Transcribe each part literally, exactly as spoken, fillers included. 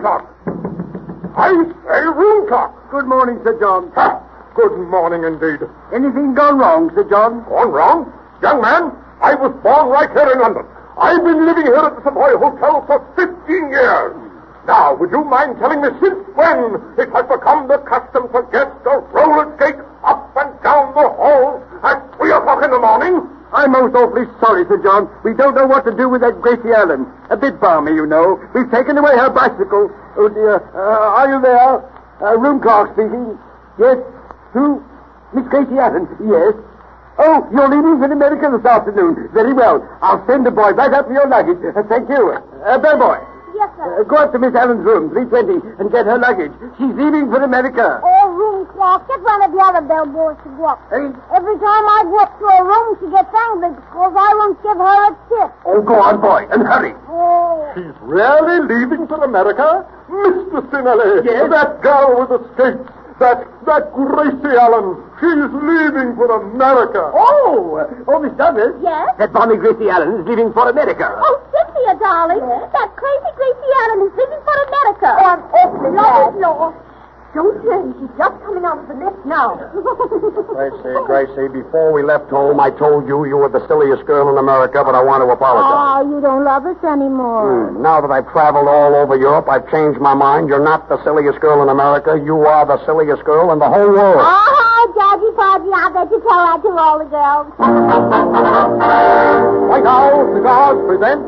clock. I say room clock. Good morning, Sir John. Ha! Good morning, indeed. Anything gone wrong, Sir John? Gone wrong? Young man, I was born right here in London. I've been living here at the Savoy Hotel for fifteen years. Now, would you mind telling me since when it has become the custom for guests to roller skate up and down the hall at three o'clock in the morning? I'm most awfully sorry, Sir John. We don't know what to do with that Gracie Allen. A bit balmy, you know. We've taken away her bicycle. Oh, dear. Uh, are you there? Uh, room clerk speaking. Yes? Who? Miss Gracie Allen? Yes. Oh, you're leaving for America this afternoon. Very well. I'll send a boy right up for your luggage. Uh, thank you. Uh, bellboy. Yes, sir. Uh, go up to Miss Allen's room, three twenty, and get her luggage. She's leaving for America. Oh, room clock. Get one of the other bellboys to go up. Hey? Every time I go up to her room, she gets angry because I won't give her a tip. Oh, go on, boy, and hurry. Oh. She's really leaving for America? Mister Sinelli. Yes? That girl with the skates. That, that Gracie Allen. She's leaving for America. Oh, oh, Miss Douglas. Yes? That bonny Gracie Allen is leaving for America. Oh, Cynthia, darling. Yes? That crazy Gracie Allen is leaving for America. Oh, I'm awfully glad. Lord. Don't turn. She's just coming out of the lift now. Gracie, Gracie, before we left home, I told you you were the silliest girl in America, but I want to apologize. Oh, you don't love us anymore. Hmm. Now that I've traveled all over Europe, I've changed my mind. You're not the silliest girl in America. You are the silliest girl in the whole world. Oh, Judgy Podgy, I bet you tell that to all the girls. White Owl Cigars presents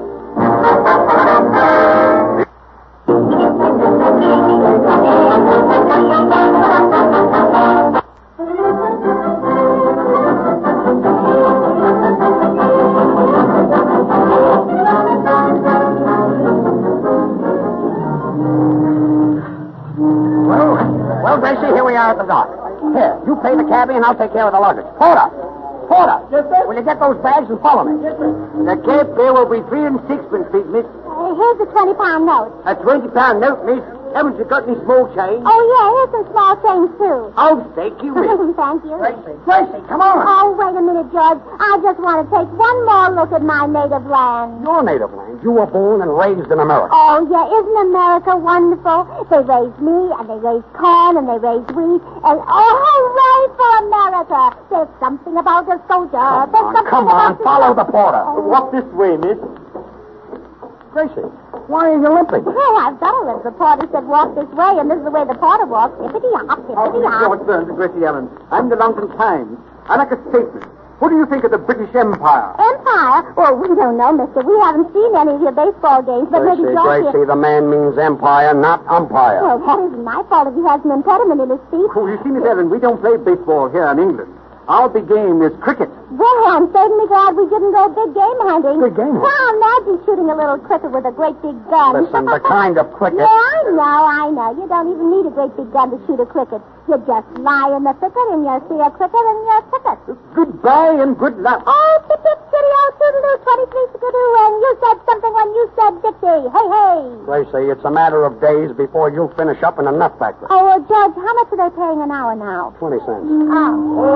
Well, Gracie, here we are at the dock. Here, you pay the cabbie and I'll take care of the luggage. Porter! Porter! Yes, sir? Will you get those bags and follow me? Yes, sir. The cab fare will be three and sixpence, please, miss. Uh, here's a twenty-pound note. A twenty-pound note, miss. Haven't you got any small change? Oh, yeah, here's some small change, too. Oh, thank you, miss. Thank you. Gracie, Gracie, come on. Oh, wait a minute, George. I just want to take one more look at my native land. Your native land. You were born and raised in America. Oh, yeah, isn't America wonderful? They raise me, and they raise corn, and they raise wheat, and oh, hooray for America! There's something about a soldier. Come There's on, something come about on, the- follow the porter. Oh. Walk this way, miss. Gracie, why are you limping? Oh, I've got to live. The porter said walk this way, and this is the way the porter walks. Hippity-hop, Oh, hippity-hop. George Burns and Gracie Allen. I'm the London Times. I like a statement. What do you think of the British Empire? Empire? Well, we don't know, mister. We haven't seen any of your baseball games, but Gracie, maybe George... Gracie, the man means empire, not umpire. Well, that isn't my fault if he has an impediment in his feet. Oh, you see, Miss Allen, we don't play baseball here in England. Our big game is cricket. Well, I'm certainly glad we didn't go big game hunting. Big game hunting? Now imagine shooting a little cricket with a great big gun. Listen, the kind of cricket... Yeah, I know, I know. You don't even need a great big gun to shoot a cricket. You just lie in the thicket and you see a cricket and you're cricket. Goodbye and good luck. Oh, tip-tip, chitty-o, toodaloo, twenty-three skidoo, and you said something when you said Dixie. Hey, hey. Gracie, it's a matter of days before you'll finish up in a nut factory. Oh, well, George, how much are they paying an hour now? Twenty cents. Oh.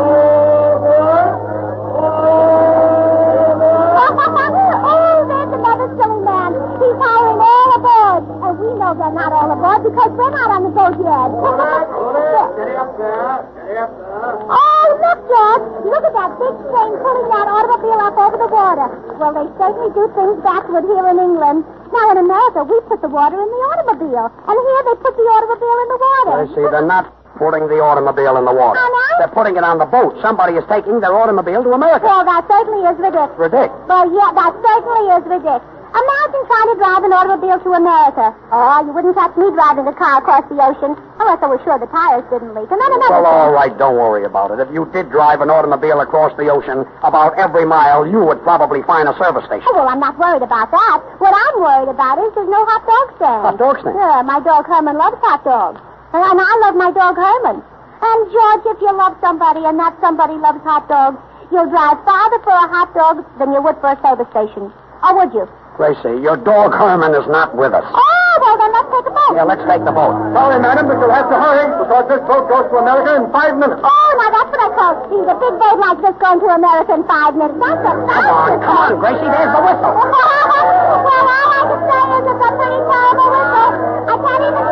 Oh, there's another silly man. He's hiring all aboard. And we know they're not all aboard because we're not on the boat yet. Steady up there. Steady up there. Oh, look, George. Look at that big train pulling that automobile up over the water. Well, they certainly do things backward here in England. Now, in America, we put the water in the automobile. And here they put the automobile in the water. Gracie, they're not putting the automobile in the water. Oh, no? They're putting it on the boat. Somebody is taking their automobile to America. Well, that certainly is ridiculous. Ridiculous. Well, yeah, that certainly is ridiculous. Imagine trying to drive an automobile to America. Oh, you wouldn't catch me driving a car across the ocean unless I was sure the tires didn't leak. And then another Well, all thing. right, don't worry about it. If you did drive an automobile across the ocean, about every mile, you would probably find a service station. Oh, well, I'm not worried about that. What I'm worried about is there's no hot dog stand. Hot dog stand? Yeah, my dog Herman loves hot dogs. And and I love my dog Herman. And, George, if you love somebody and that somebody loves hot dogs, you'll drive farther for a hot dog than you would for a service station. Or would you? Gracie, your dog Herman is not with us. Oh, well, then let's take a boat. Yeah, let's take the boat. Sorry, madam, but you'll have to hurry because this boat goes to America in five minutes. Oh, now that's what I call speed. A big boat like this going to America in five minutes. That's a Come on, come on, Gracie, there's the whistle. Well, all I can say is it's a pretty terrible whistle. I can't even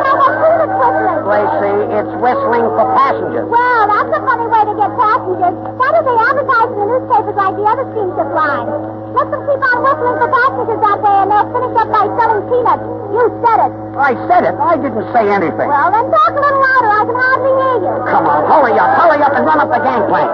It's whistling for passengers. Well, that's a funny way to get passengers. Why don't they advertise in the newspapers like the other steamship lines? Let them keep on whistling for passengers that way, and they'll finish up by selling peanuts. You said it. I said it. I didn't say anything. Well, then talk a little louder. I can hardly hear you. Come on, hurry up. Hurry up and run up the gangplank.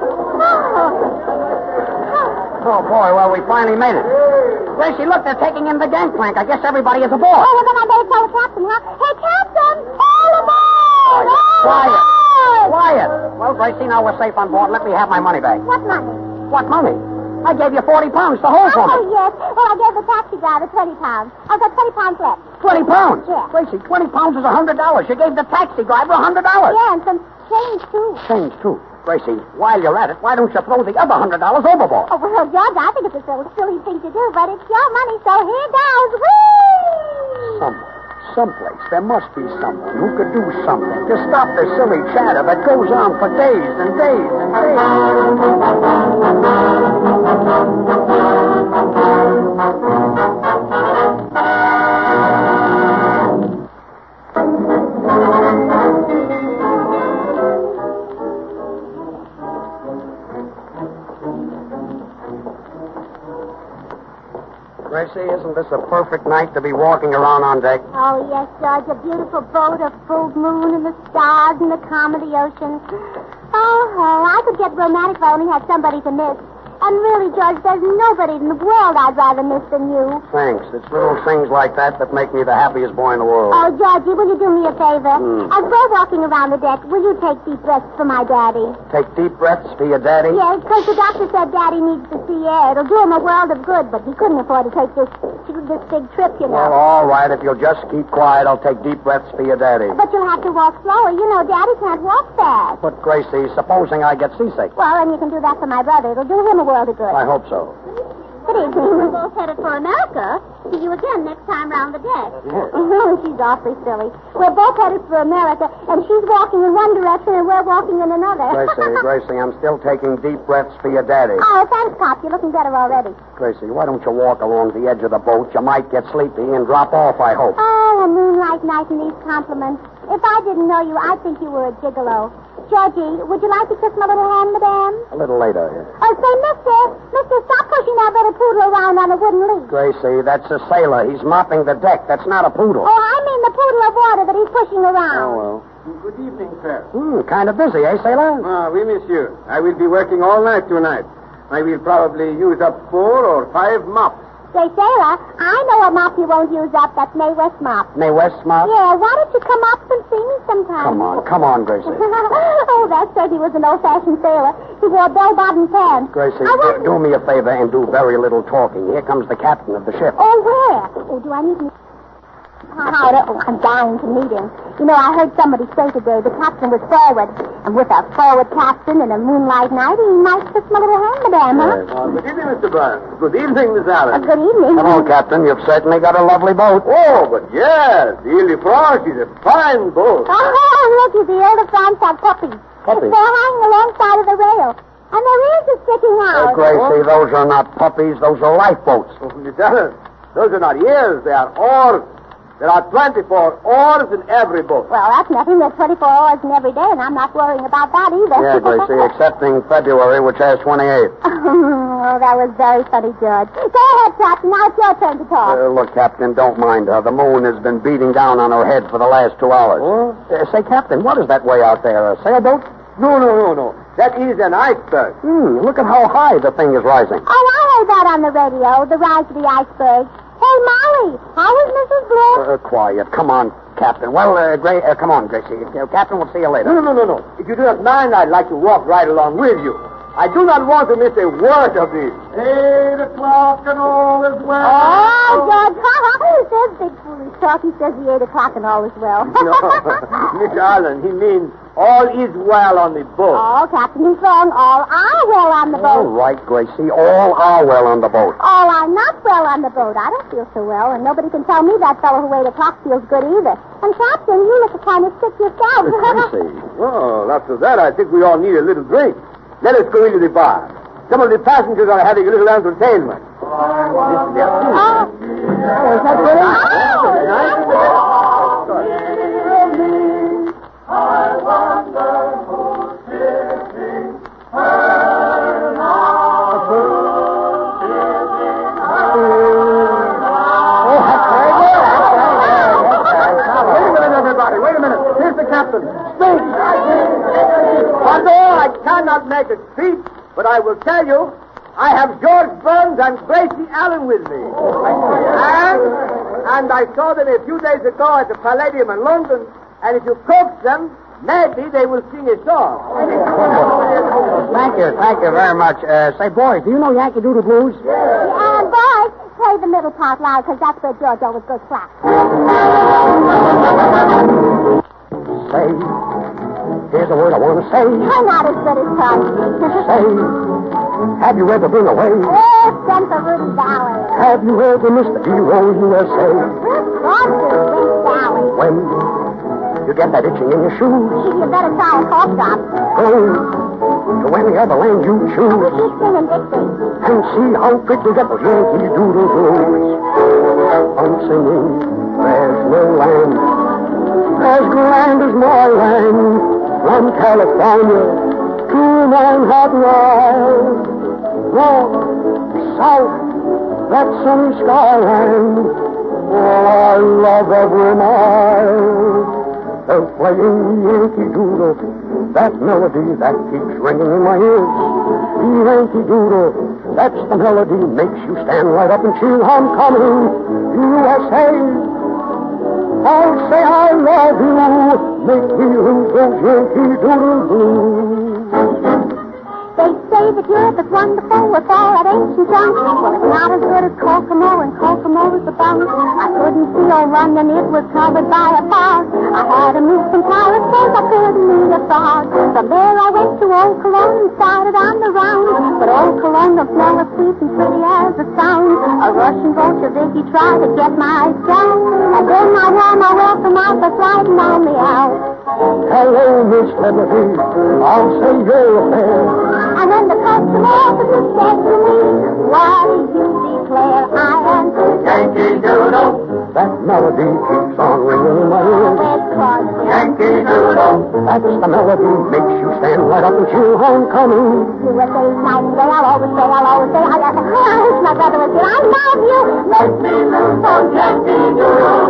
Oh, boy, well, we finally made it. Gracie, look, they're taking in the gangplank. I guess everybody is aboard. Oh, well, then I better tell the captain, huh? Hey, Captain! All aboard! All Quiet. aboard! Quiet. Well, Gracie, now we're safe on board. Let me have my money back. What money? What money? I gave you forty pounds to hold for Oh, me. yes. Well, I gave the taxi driver twenty pounds. I've got twenty pounds left. Twenty pounds? Yeah. Gracie, twenty pounds is a hundred dollars. You gave the taxi driver a hundred dollars. Yeah, and some change, too. Change, too. Gracie, while you're at it, why don't you throw the other hundred dollars overboard? Oh, well, George, I think it's a silly, silly thing to do, but it's your money, so here goes. Whee! Somewhere, someplace, there must be someone who could do something to stop the silly chatter that goes on for days and days and Gracie, isn't this a perfect night to be walking around on deck? Oh, yes, George, a beautiful boat, a full moon, and the stars, and the calm of the ocean. Oh, oh, I could get romantic if I only had somebody to miss. And really, George, there's nobody in the world I'd rather miss than you. Thanks. It's little things like that that make me the happiest boy in the world. Oh, Georgie, will you do me a favor? Hmm. As we're walking around the deck, will you take deep breaths for my daddy? Take deep breaths for your daddy? Yes, because the doctor said Daddy needs the sea air. It'll do him a world of good, but he couldn't afford to take this this big trip, you know. Well, all right. If you'll just keep quiet, I'll take deep breaths for your daddy. But you'll have to walk slower. You know, Daddy can't walk fast. But, Gracie, supposing I get seasick. Well, and you can do that for my brother. It'll do him a world of good. I hope so. Good evening. We're both headed for America. See you again next time round the deck. Yes. Oh, she's awfully silly. We're both headed for America, and she's walking in one direction, and we're walking in another. Gracie, Gracie, I'm still taking deep breaths for your daddy. Oh, thanks, Pop. You're looking better already. Gracie, why don't you walk along the edge of the boat? You might get sleepy and drop off, I hope. Oh, a moonlight night and these compliments. If I didn't know you, I'd think you were a gigolo. Georgie, would you like to kiss my little hand, madame? A little later. Oh, say, mister, mister, stop pushing that little poodle around on a wooden leash. Gracie, that's a sailor. He's mopping the deck. That's not a poodle. Oh, I mean the poodle of water that he's pushing around. Oh, well. Good evening, sir. Hmm, kind of busy, eh, sailor? Ah, oui, monsieur. I will be working all night tonight. I will probably use up four or five mops. Say, sailor, I know a mop you won't use up. That's Mae West mop. Mae West mop? Yeah, why don't you come up and see me sometime? Come on, come on, Gracie. Oh, that says he was an old-fashioned sailor. He wore bell-bottom pants. Gracie, I do, wonder- do me a favor and do very little talking. Here comes the captain of the ship. Oh, where? Oh, do I need me? How to... Oh, I'm dying to meet him. You know, I heard somebody say today the captain was forward. And with a forward captain and a moonlight night, he might kiss my little hand, madame, huh? Yes. Oh, good evening, Mister Burns. Good evening, Miss Uh, Allen. good evening. Hello, Captain. You've certainly got a lovely boat. Oh, but yes, the Ile de France is a fine boat. Oh, looky, the Ile de France have puppies. Puppies? They're hanging alongside of the rail. And their ears are sticking Uh, out. Gracie, those are not puppies. Those are lifeboats. Oh, Miss Allen, those are not ears, they are oars. There are twenty-four oars in every boat. Well, that's nothing. There's twenty-four hours in every day, and I'm not worrying about that either. Yeah, Gracie, excepting February, which has twenty-eight. Oh, that was very funny, George. Go ahead, Captain. Now it's your turn to talk. Uh, look, Captain, don't mind her. The moon has been beating down on her head for the last two hours. Oh? Uh, say, Captain, what is that way out there? A sailboat? No, no, no, no. That is an iceberg. Hmm, look at how high the thing is rising. Oh, I heard that on the radio, the rise of the iceberg. Hey, Molly, how is Missus Bloom? Uh, quiet. Come on, Captain. Well, uh, Gra- uh, come on, Gracie. Uh, Captain, we'll see you later. No, no, no, no. If you do not mind, I'd like to walk right along with you. I do not want to miss a word of this. Eight o'clock and all is well. Oh, George, there's big foolish talk. He says the eight o'clock and all is well. No, Miss Allen, he means all is well on the boat. Oh, Captain, he's wrong. All are well on the All boat. right, Gracie. All are well on the boat. All are not well on the boat. I don't feel so well, and nobody can tell me that fellow who ate a clock feels good either. And, Captain, you look kind of sick yourself. Gracie. Well, after that, I think we all need a little drink. Let us go into the bar. Some of the passengers are having a little entertainment. Oh. Is that good? Oh. not make a speech, but I will tell you, I have George Burns and Gracie Allen with me. And, and I saw them a few days ago at the Palladium in London, and if you coax them, maybe they will sing a song. Thank you, thank you very much. Uh, say, boys, do you know Yankee Doodle Blues? And boys, play the middle part loud, because that's where George always goes flat. Say, here's a word I want to say. I'm not as good as Tom. Say, have you ever been away? Oh, Central Rudy Valley. Have you ever missed the hero U S A? Rogers, Rudy Valley. When you get that itching in your shoes, You better try a cough drop. go to any other land you choose Keep singing Dixie. and see how quick you get those Yankee Doodle Blues. I'm singing, there's no land as grand as my land, from California to Manhattan Isle, north, south, that sunny skyline. Oh, I love every mile. They're playing Yankee Doodle, that melody that keeps ringing in my ears. Yankee Doodle, that's the melody, makes you stand right up and cheer. Homecoming, U S A. I'll say I love you, make me lose those Yankee Doodle Blues. They say that Europe is wonderful with all that ancient junk. Well, it's not as good as Kokomo, and Kokomo is the bunk. I couldn't see old London, it was covered by a fog. I had to move from Paris because I couldn't meet a fog. From there I went to Old Cologne and started on the round. But Old Cologne don't smell as sweet and pretty as it sounds. A Russian Bolshevik tried to get my sound. And then I wore my welcome out for sliding on me out. Hello, Miss Liberty, I'll say you're fair. And then the customer officer said to me, why do you declare I am Yankee Doodle, that melody keeps on ringing in my ears. Red Crosby? Yankee Doodle, that's the melody, makes you stand right up and cheer. Homecoming, U S A Nightingale, I'll always say, I'll always say, I, I, I wish my brother was here. I love you. Make me lose on Yankee Doodle.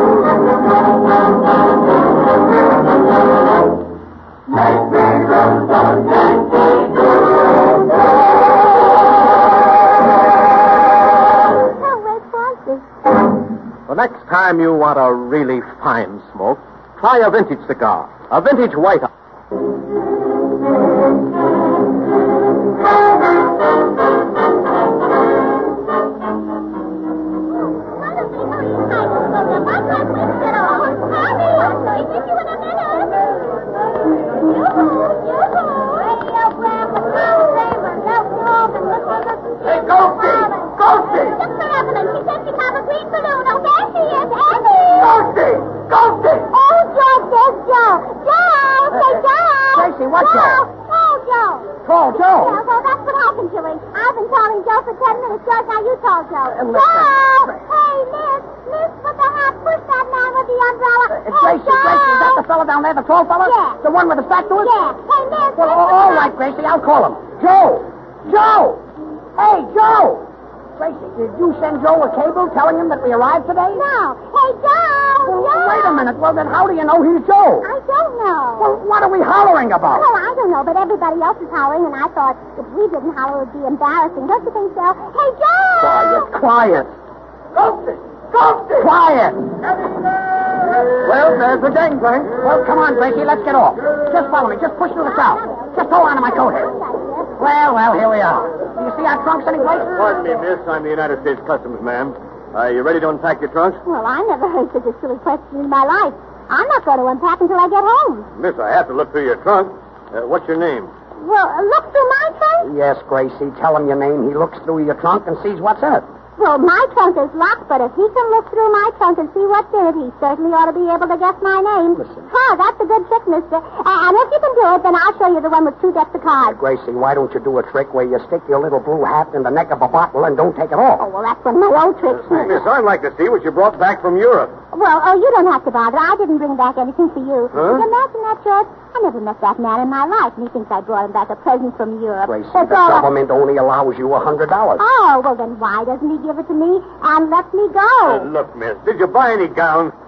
make me lose on Yankee Doodle. Oh, Red Crosby. The next time you want a really fine smoke, try a vintage cigar, a vintage White House. Hey, Ghosty! Ghosty! Ghosty! Ghosty! Oh, Joe, there's Joe. Joe, say Joe. Tracy, what Joe? Joe? Oh, Joe. Tall Joe. Yeah, well, that's what happened to him. I've been calling Joe for ten minutes, George. Now you call Joe. Uh, listen, Joe! Tracy. Hey, miss. Miss, what the heck? Push that man with the umbrella. Uh, hey, Gracie, Joe! Gracie, is that the fellow down there, the tall fellow? Yeah. The one with the sack to it? Yeah. Hey, miss. Well, miss, all, what all the- right, Gracie, I'll call him. Joe! Joe! Hey, Joe! Gracie, did you send Joe a cable telling him that we arrived today? No. Hey, Joe! Well, Joe! wait a minute. Well, then how do you know he's Joe? I don't know. Well, what are we hollering about? Well, I don't know, but everybody else is howling, and I thought if we didn't holler, it would be embarrassing. Don't you think so? Hey, Joe! Quiet, quiet. Ghosty! Ghosty! Quiet! Well, there's the gangplank. Well, come on, Gracie, let's get off. Just follow me. Just push through the south. Just hold on to my coat here. Well, well, here we are. Do you see our trunks anyplace? Pardon me, miss. I'm the United States Customs, ma'am. Are you ready to unpack your trunks? Well, I never heard such a silly question in my life. I'm not going to unpack until I get home. Miss, I have to look through your trunk. Uh, what's your name? Well, uh, look through my trunk? Yes, Gracie, tell him your name. He looks through your trunk and sees what's in it. Well, my trunk is locked, but if he can look through my trunk and see what's in it, he certainly ought to be able to guess my name. Listen. Oh, that's a good trick, mister. Uh, and if you can do it, then I'll show you the one with two decks of cards. Gracie, why don't you do a trick where you stick your little blue hat in the neck of a bottle and don't take it off? Oh, well, that's one of my old tricks. Miss, I'd like to see what you brought back from Europe. Well, oh, you don't have to bother. I didn't bring back anything for you. Huh? But imagine that, George. I never met that man in my life, and he thinks I brought him back a present from Europe. Gracie, That's the all I- government only allows you a hundred dollars. Oh, well, then why doesn't he give it to me and let me go? Uh, look, miss, did you buy any gowns?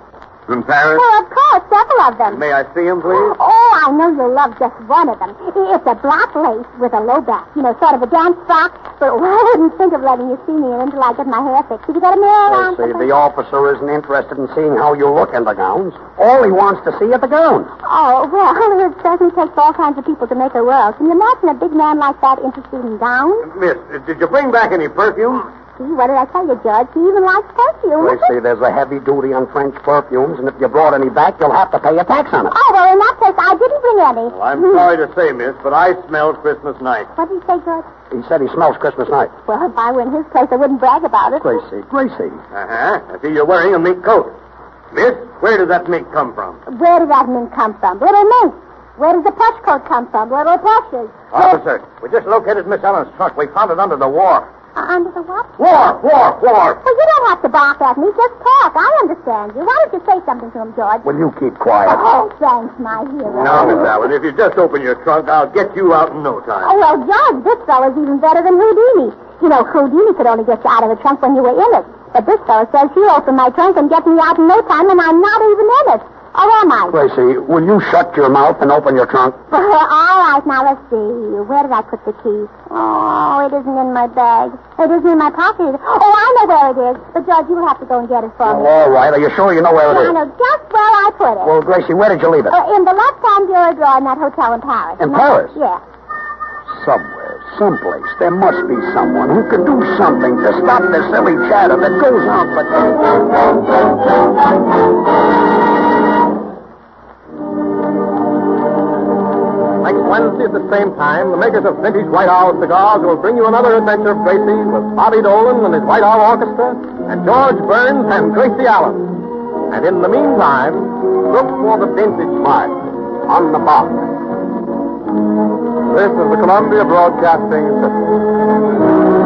From Paris? Well, of course, several of them. May I see him, please? Oh, I know you'll love just one of them. It's a black lace with a low back, you know, sort of a dance frock. But well, I wouldn't think of letting you see me in until I get my hair fixed. Have you got a mirror around? See, the officer isn't interested in seeing how you look in the gowns. All he wants to see are the gowns. Oh, well, it certainly takes all kinds of people to make a world. Can you imagine a big man like that interested in gowns? Miss, did you bring back any perfume? See, what did I tell you, George? He even likes perfume. They say there's a heavy duty on French perfumes, and if you brought any back, you'll have to pay a tax on it. Oh, well, in that case, I didn't bring any. Well, I'm sorry to say, miss, but I smelled Christmas night. What did you say, George? He said he smells Christmas night. Well, if I were in his place, I wouldn't brag about it. Gracie, Gracie. Uh-huh. I see you're wearing a mink coat. Miss, where did that mink come from? Where did that mink come from? Little mink. Where does the plush coat come from? Little plushes. Officer, we just located Miss Ellen's trunk. We found it under the war. Uh, under the what? War, war, war. Well, you don't have to bark at me. Just talk. I understand you. Why don't you say something to him, George? Will you keep quiet? Oh, thanks, my hero. Now, Miss Allen, if you just open your trunk, I'll get you out in no time. Oh, well, George, this fellow's even better than Houdini. You know, Houdini could only get you out of the trunk when you were in it. But this fellow says he'll open my trunk and get me out in no time, and I'm not even in it. Or am I? Gracie, will you shut your mouth and open your trunk? All right, now let's see. Where did I put the key? Oh, it isn't in my bag. It isn't in my pocket. Oh, I know where it is. But, George, you'll have to go and get it for me. All right. Are you sure you know where it Yeah, is? I know just where I put it. Well, Gracie, where did you leave it? Uh, in the left-hand bureau drawer in that hotel in Paris. In Paris? Yeah. Somewhere, someplace, there must be someone who can do something to stop the silly chatter that goes on for Next Wednesday at the same time, the makers of Vintage White Owl cigars will bring you another adventure of Gracie with Bobby Dolan and his White Owl Orchestra and George Burns and Gracie Allen. And in the meantime, look for the vintage mark on the box. This is the Columbia Broadcasting System.